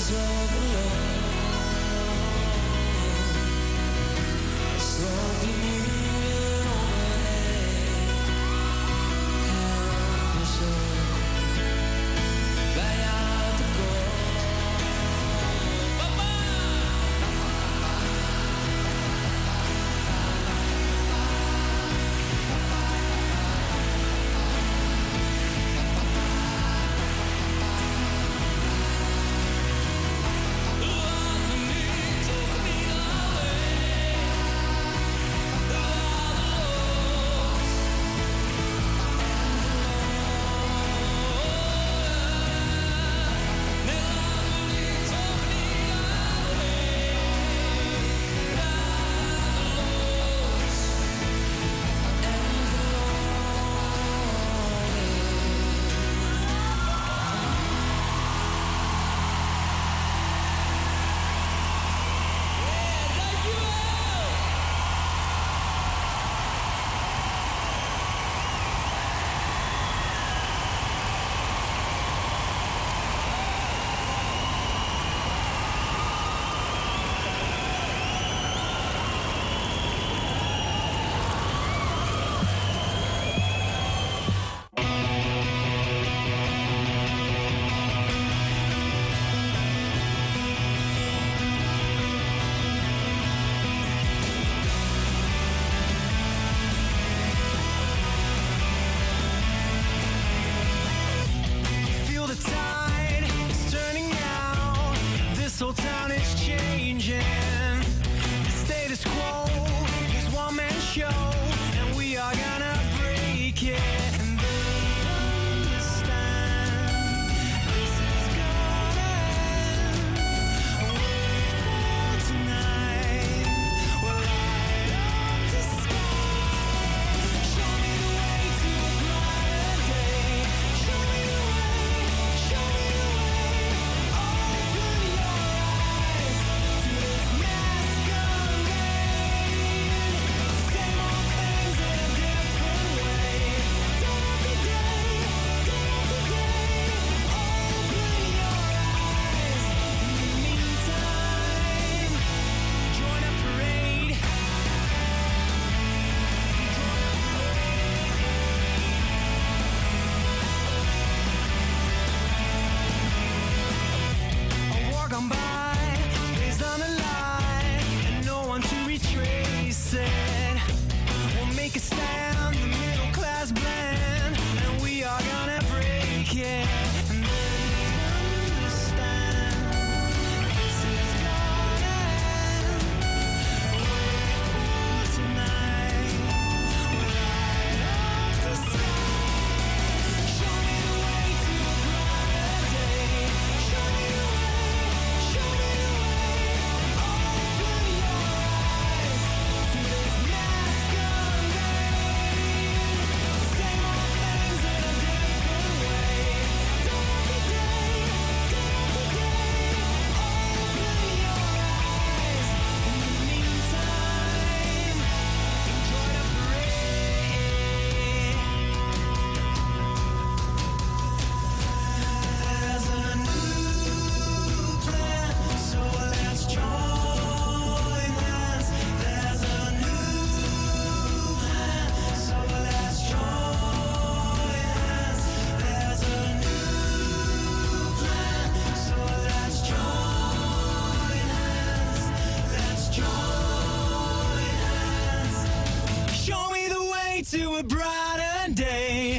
to a brighter day.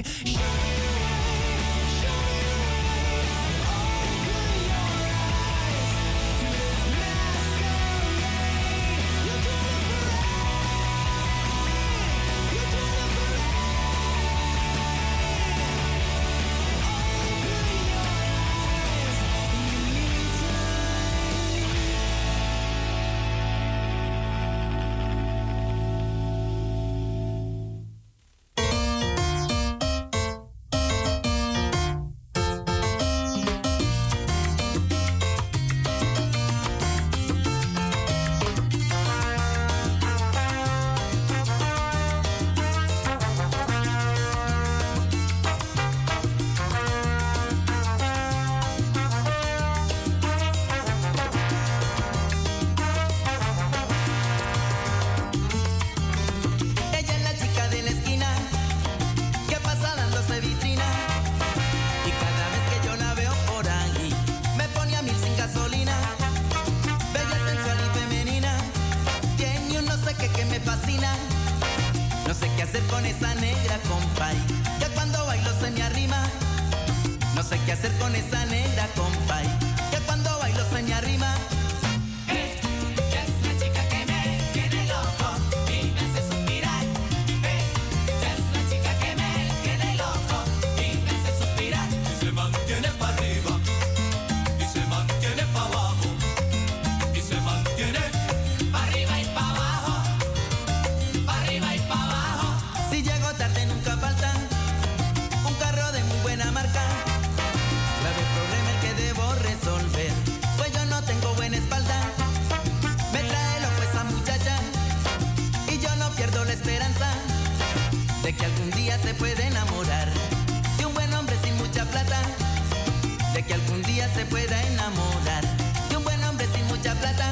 negra, compay, que cuando bailo se me arrima. De que algún día se puede enamorar de un buen hombre sin mucha plata. De que algún día se pueda enamorar de un buen hombre sin mucha plata.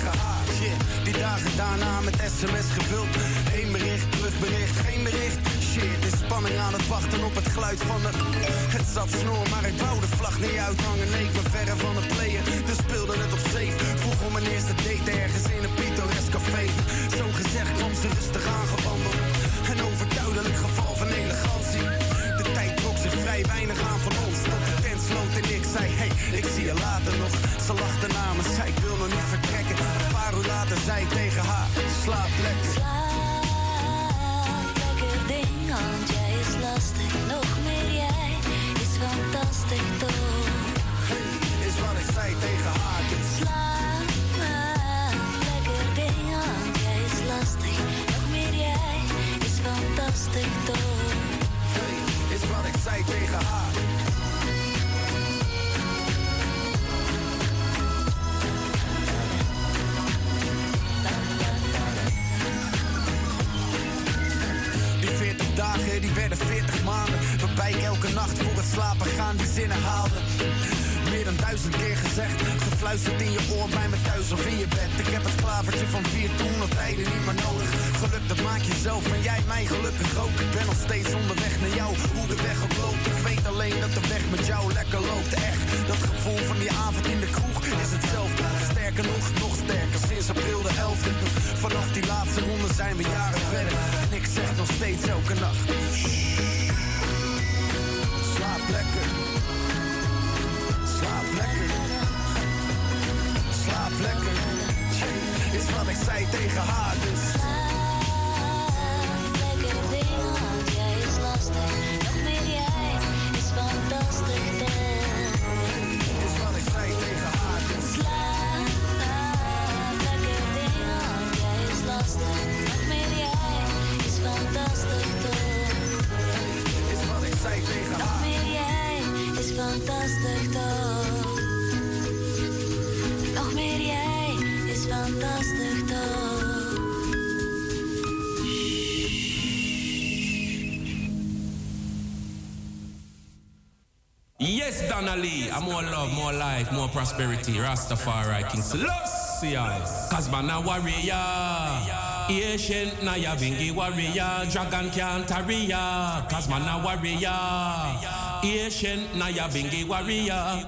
Die dagen daarna met sms gevuld. Heen bericht, terugbericht, geen bericht. Shit, is spanning aan het wachten op het geluid van het... Het zat snor, maar ik wou de vlag niet uithangen. Nee, ik ben verre van het playen, dus speelde het op safe. Vroeg om mijn eerste date ergens in een pittoresk café. Zo gezegd kwam ze rustig aangewandeld. Een overduidelijk geval van elegantie. De tijd trok zich vrij weinig aan van ons. Tot de tent sloot en ik zei, hey, ik zie je later nog. Ze lachte na me, zei ik wil nog niet vertrekken. Een paar uur later zei ik tegen haar, slaap lekker. Slaap lekker ding, want jij is lastig. Nog meer jij is fantastisch toch. Hey, is wat ik zei tegen haar. Slaap lekker ding, want jij is lastig. Nog meer jij is fantastisch toch. Hey, is wat ik zei tegen haar. Die 40 dagen, die werden 40 maanden. Waarbij ik elke nacht voor het slapen gaan die zinnen haalde. Meer dan 1000 keer gezegd, gefluisterd in je oor bij me thuis of in je bed. Ik heb het klavertje van 4 toen op tijden niet meer nodig. Geluk dat maak je zelf en jij mij gelukkig ook. Ik ben nog steeds onderweg naar jou, hoe de weg ook loopt. Ik weet alleen dat de weg met jou lekker loopt. Echt, dat gevoel van die avond in de kroeg is hetzelfde. Sterker nog sterker, sinds april de 11e. Vanaf die laatste ronde zijn we jaren verder. En ik zeg nog steeds elke nacht, slaap lekker. Slaap lekker. Slaap lekker. Is wat ik zei tegen haar dus. Slaap lekker ding, want jij is lastig. Nog meer jij is fantastisch toch. Is wat ik zei tegen haar dus. Slaap lekker ding, want jij is lastig. Nog meer jij is fantastisch toch. Is wat ik zei tegen haar. Nog meer jij is fantastisch toch. Nog meer jij is fantastisch toch. Yes, Donnelly, and more love, more life, more prosperity. Rastafari, King Selassie, Kasbana warrior, ancient Naya Vingi warrior, Dragon Cantaria, Kasbana warrior, ancient Naya Vingi warrior.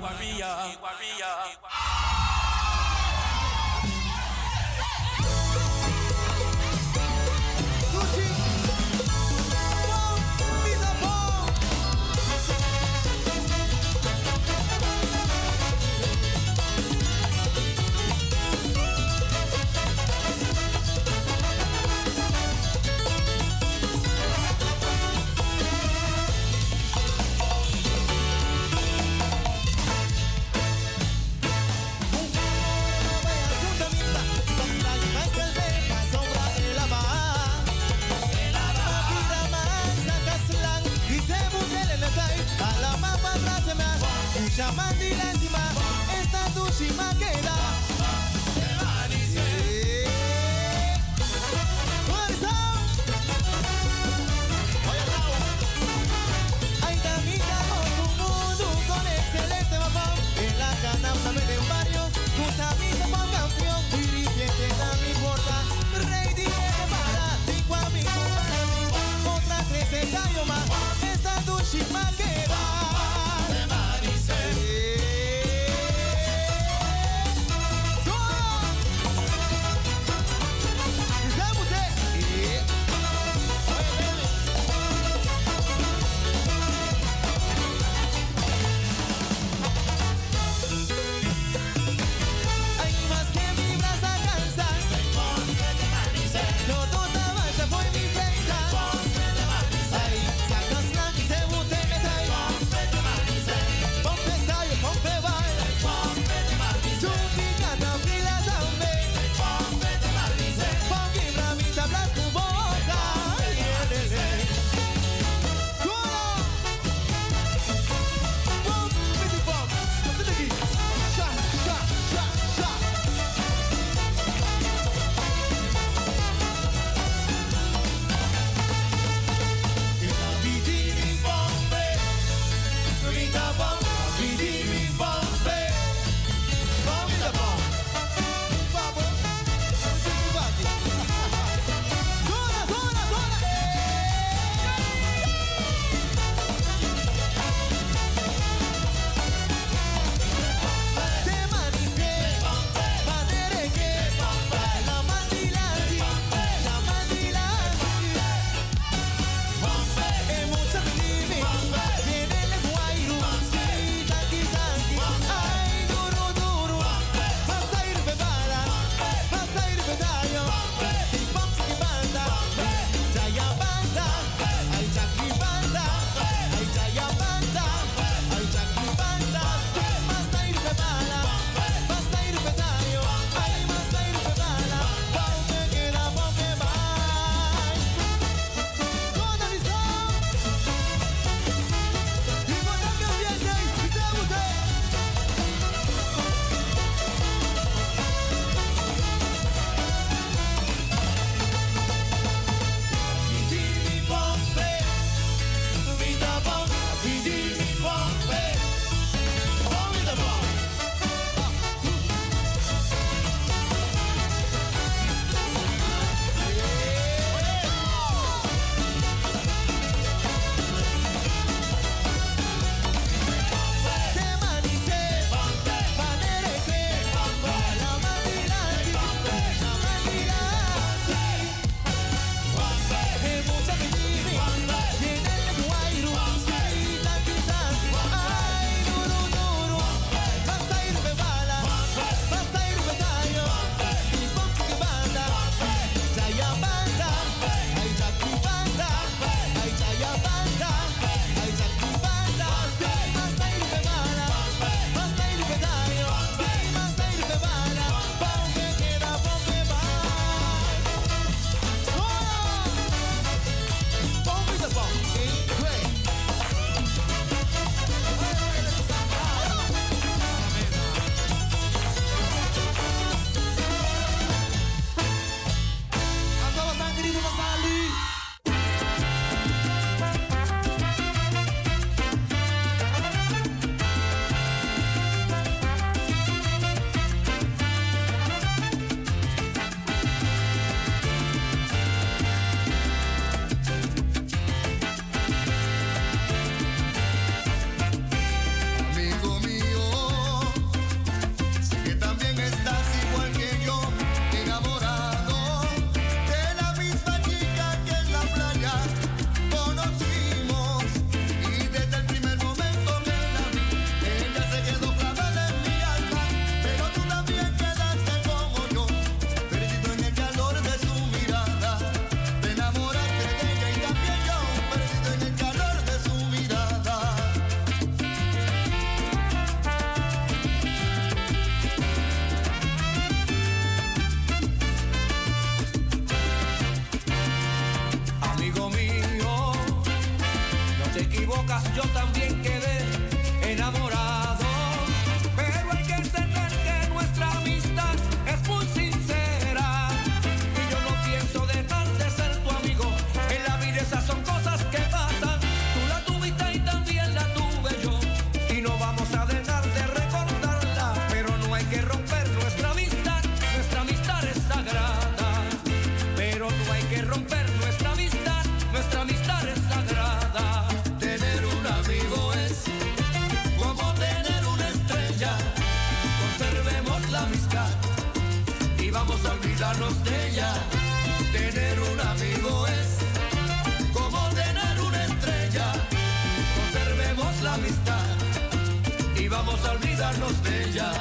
quizás yo también quedé enamorado. Pero hay que entender que nuestra amistad es muy sincera. Y yo no pienso dejar de ser tu amigo. En la vida esas son cosas que pasan. Tú la tuviste y también la tuve yo. Y no vamos a dejar de recordarla. Pero no hay que romper nuestra amistad. Nuestra amistad es sagrada. Pero no hay que romper nuestra amistad. Nuestra amistad es sagrada. Tener un amigo es como tener una estrella. Conservemos la amistad y vamos a olvidarnos de ella. Tener un amigo es como tener una estrella. Conservemos la amistad y vamos a olvidarnos de ella.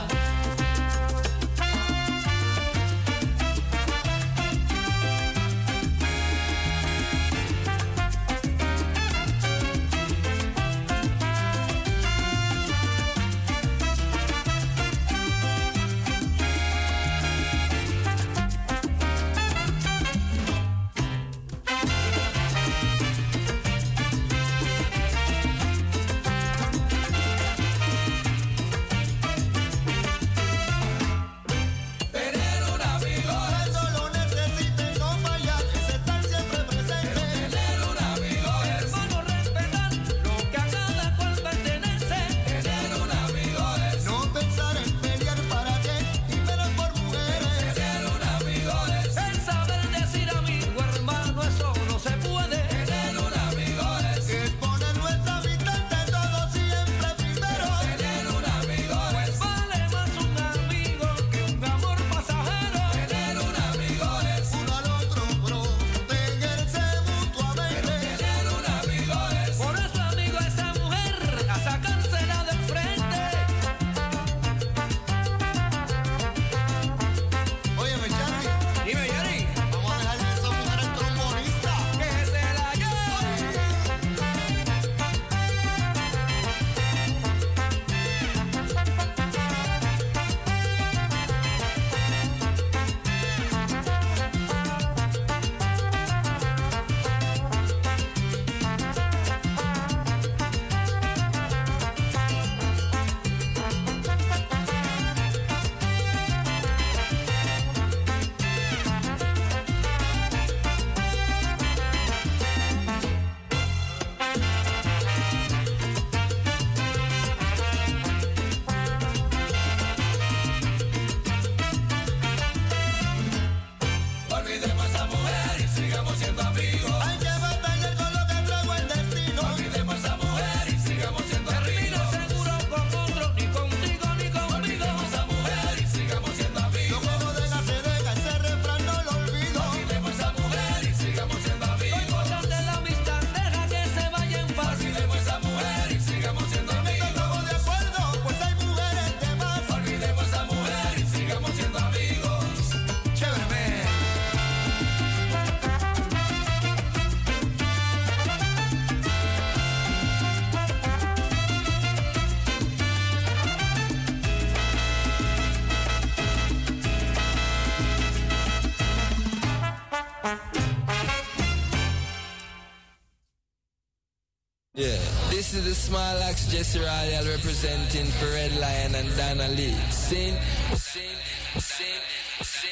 This is the Small Axe Jesse Royal representing for Red Lion and Donna Lee. Sing, sing, sing, sing, sing,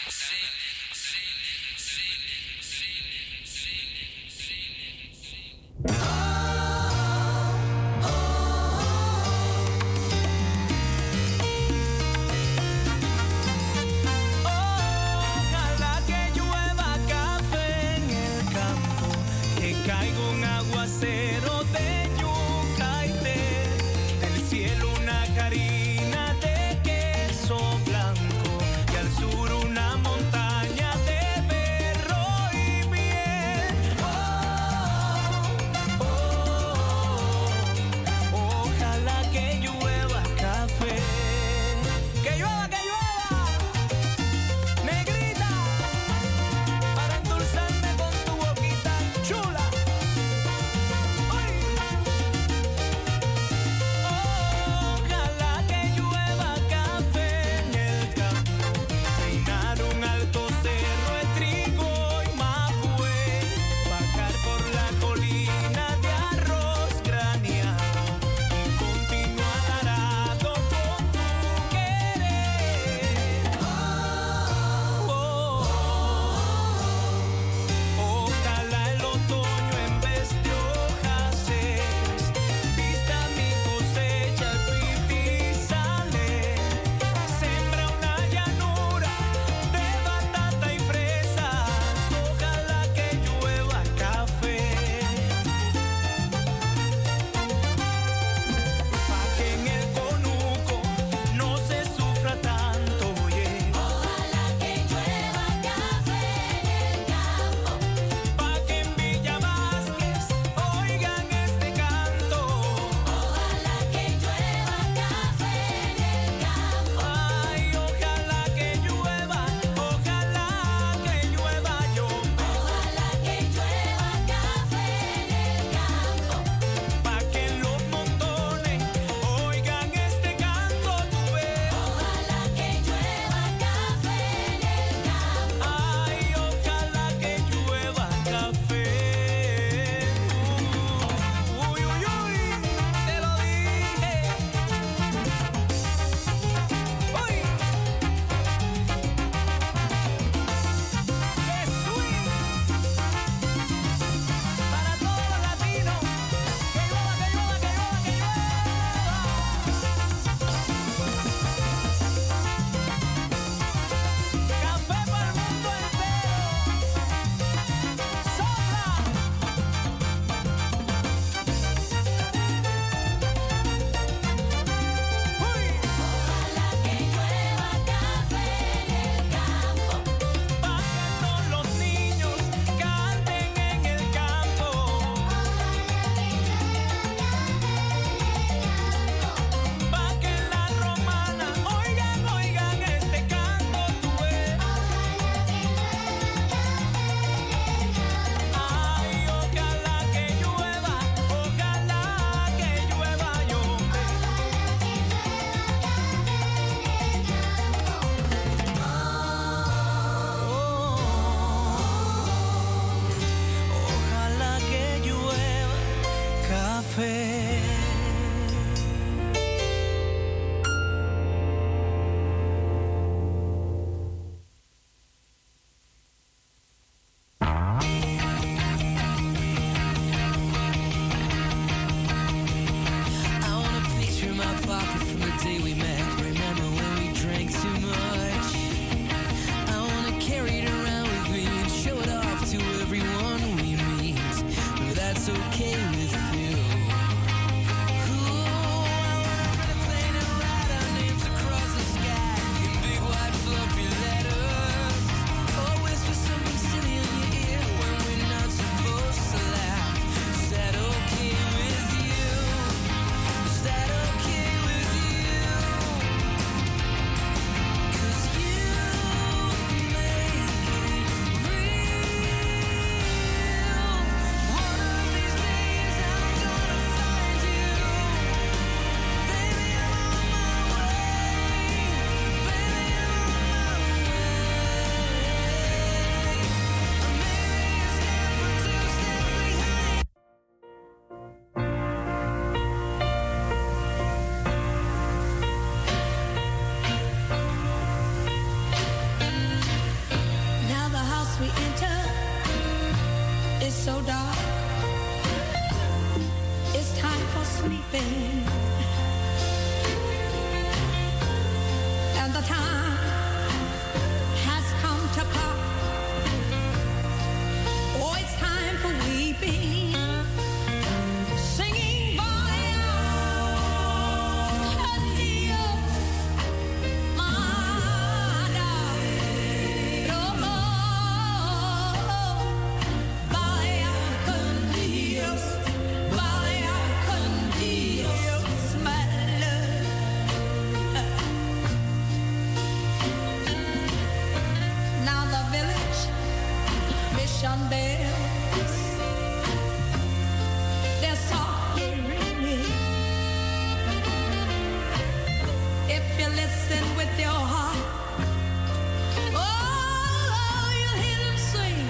Ojalá que llueva café en el campo, que caiga un aguacero de yuca y té, del cielo una harina de queso blanco. we enter is so dark. It's time for sleeping. And the time has come to part. Oh, it's time for weeping. Singing Vaya con Dios, my darling. Oh, Vaya con Dios, Vaya con Dios, my love. Now the village mission bells, they're softly ringing. If you listen with your heart, oh, you'll hear them sing.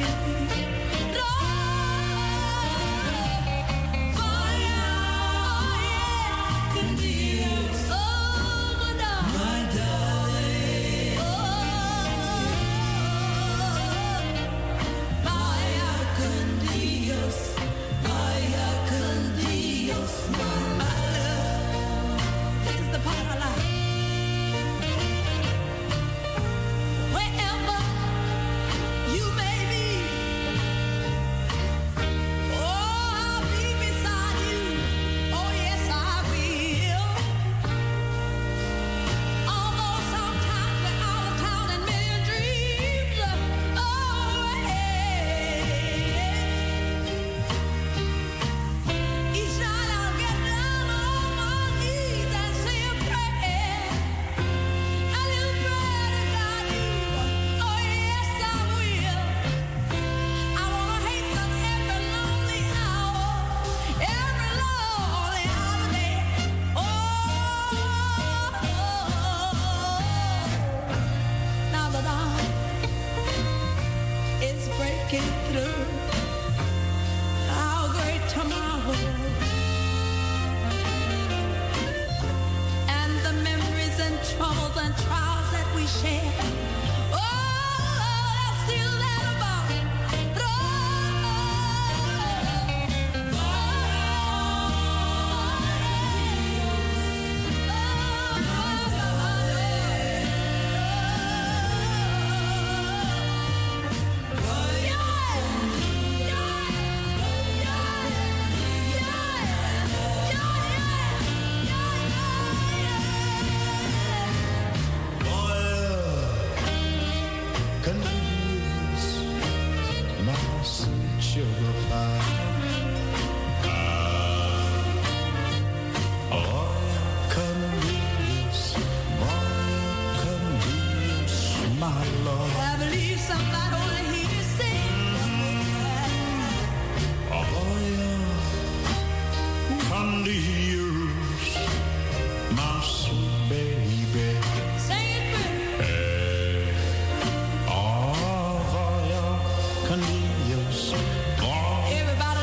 Vaya con Dios, oh, my darling. Vaya con Dios, vaya con Dios, my love. This is the part I like. Wherever you may be, oh, I'll be beside you. Oh, yes, I will. Although sometimes we're out of town and million dreams, oh, hey. Each night I'll get down on my knees and say a prayer, a little prayer to God you. Oh, yes, I will. I wanna hasten every lonely hour there. Oh, now the dawn is breaking through our great tomorrow, and the memories and troubles and trials that we share. Oh, that's still that about. I believe somebody wanna hear you sing. Say it, baby. Everybody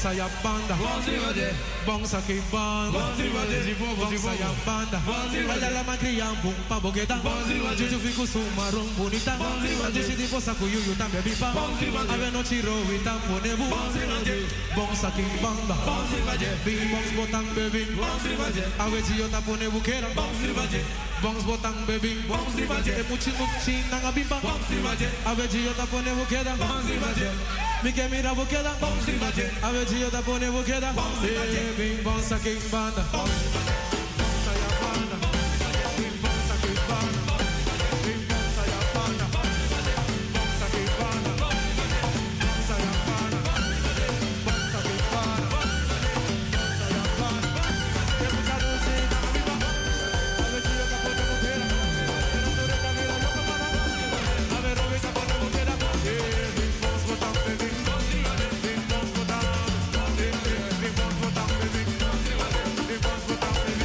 bonsa ya banda, bonsa que banda, bonsa ya banda. Olha lá macria bumpa boqueta, juju fico sumarão bonita. Deixa de bossa com yuyu também bipa, ave no tiro e tamponebu. Bonsa que banda, bing bongs botang baby, ave tio tamponebu queira. Bongs botang baby, e muchi muchi nanga bimba, ave tio tamponebu queira. Mi que mira boqueda, ave tio tamponebu queira. Bing bonsa que banda. Bang,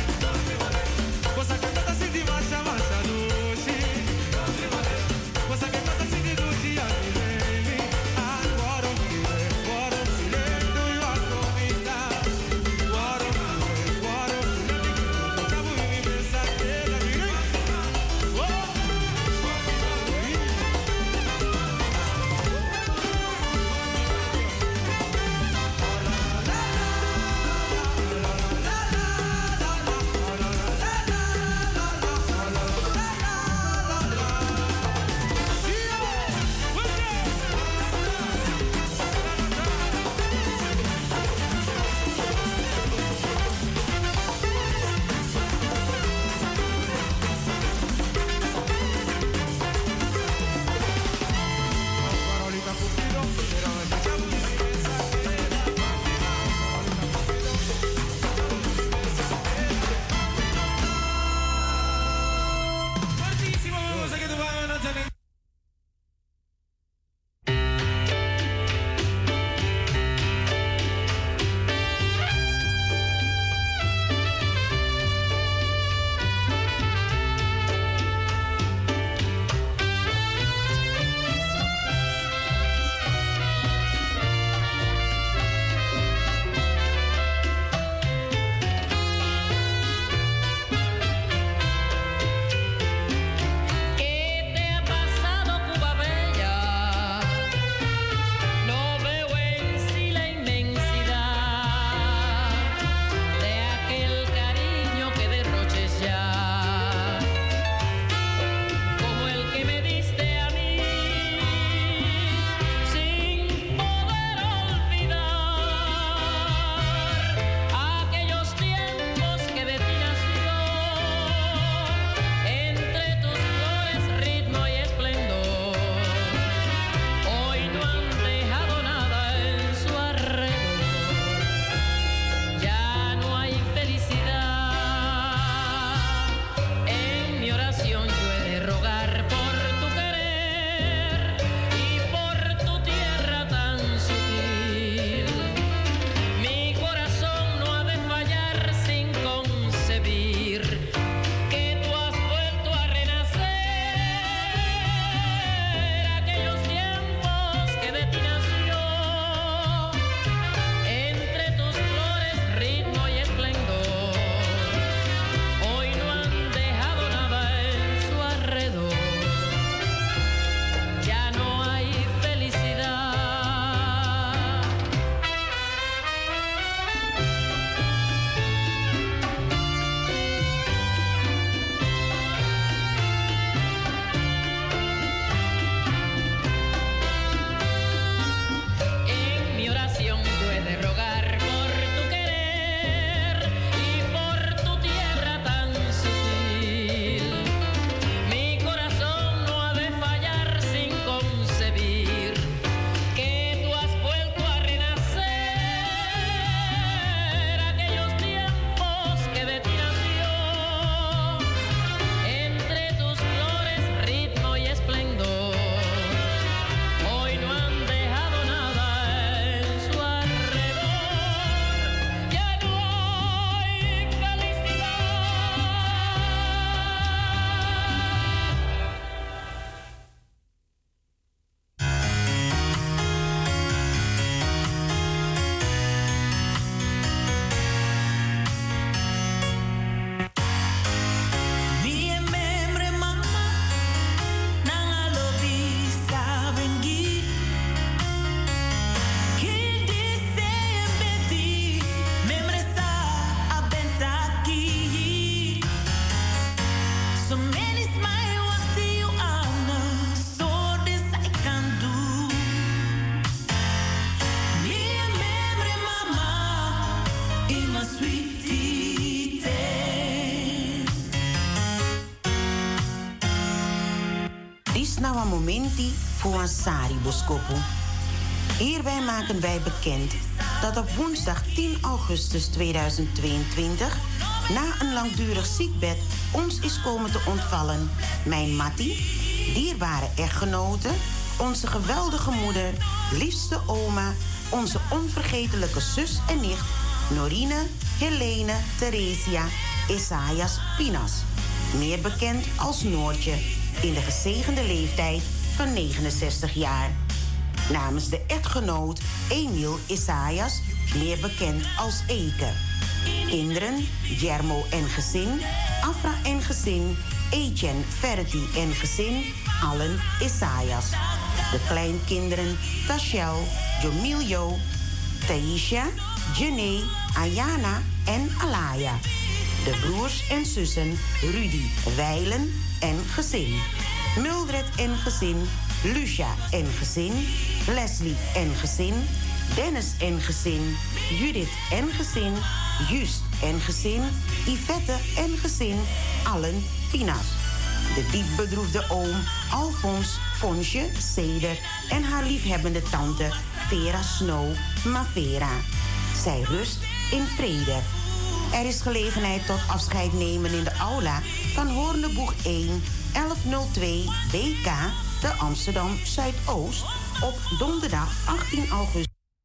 van momenti voor een sari boskopu. Hierbij maken wij bekend dat op woensdag 10 augustus 2022... na een langdurig ziekbed ons is komen te ontvallen mijn Mattie, dierbare echtgenote, onze geweldige moeder, liefste oma, onze onvergetelijke zus en nicht Norine Helene Theresia Esaias Pinas, meer bekend als Noortje, in de gezegende leeftijd van 69 jaar. Namens de echtgenoot Emiel Esaias, meer bekend als Eke. Kinderen, Jermo en gezin, Afra en gezin, Etienne Ferretti en gezin, allen Esaias. De kleinkinderen Tachel, Jomilio, Taisha, Jenny, Ayana en Alaya. De broers en zussen Rudy, Weilen en gezin. Mildred en gezin, Lucia en gezin, Leslie en gezin, Dennis en gezin, Judith en gezin, Just en gezin, Yvette en gezin, allen Pina's. De diep bedroefde oom Alfons Fonsje Ceder en haar liefhebbende tante Vera Snow Mavera. Zij rust in vrede. Er is gelegenheid tot afscheid nemen in de aula van Hoorneboeg 1 1102 BK te Amsterdam Zuidoost op donderdag 18 augustus.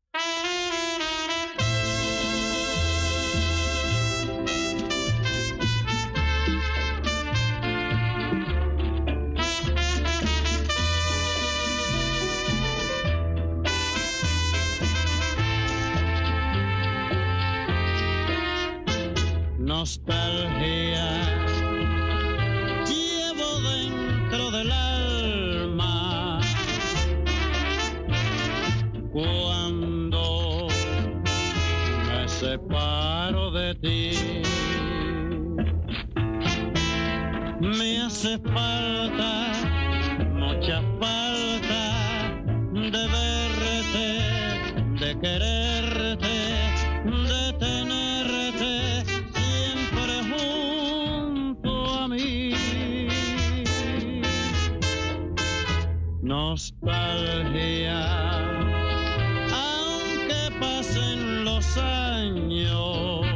Nostalgia llevo dentro del alma cuando me separo de ti. Me hace falta, mucha falta de verte, de quererte, de tenerte siempre junto a mí. Nostalgia, aunque pasen los años,